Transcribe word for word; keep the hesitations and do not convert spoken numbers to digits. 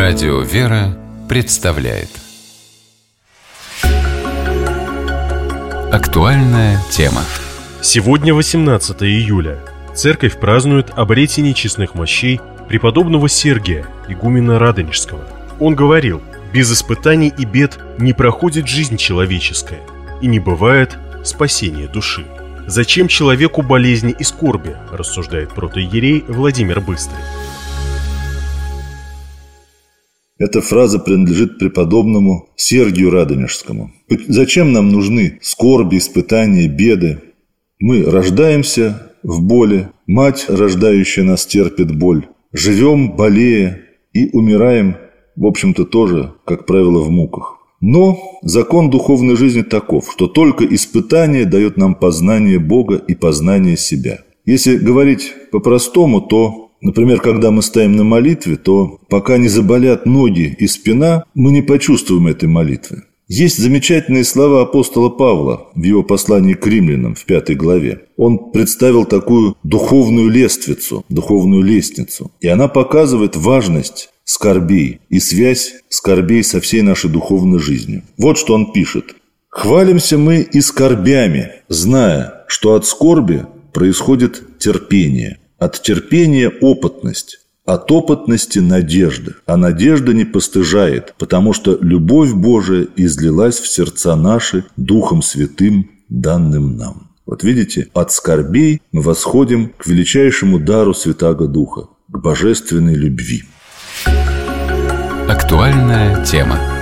Радио «Вера» представляет актуальная тема. Сегодня восемнадцатое июля. Церковь празднует обретение честных мощей преподобного Сергия, игумена Радонежского. Он говорил: без испытаний и бед не проходит жизнь человеческая, и не бывает спасения души. Зачем человеку болезни и скорби, рассуждает протоиерей Владимир Быстрый. Эта фраза принадлежит преподобному Сергию Радонежскому. Зачем нам нужны скорби, испытания, беды? Мы рождаемся в боли, мать, рождающая нас, терпит боль. Живем, болея, и умираем, в общем-то, тоже, как правило, в муках. Но закон духовной жизни таков, что только испытание дает нам познание Бога и познание себя. Если говорить по-простому, то, например, когда мы стоим на молитве, то пока не заболят ноги и спина, мы не почувствуем этой молитвы. Есть замечательные слова апостола Павла в его послании к римлянам в пятой главе. Он представил такую духовную лествицу, духовную лестницу. И она показывает важность скорбей и связь скорбей со всей нашей духовной жизнью. Вот что он пишет. «Хвалимся мы и скорбями, зная, что от скорби происходит терпение, от терпения опытность, от опытности надежда, а надежда не постыжает, потому что любовь Божия излилась в сердца наши Духом Святым, данным нам». Вот видите, от скорбей мы восходим к величайшему дару Святаго Духа, к божественной любви. Актуальная тема.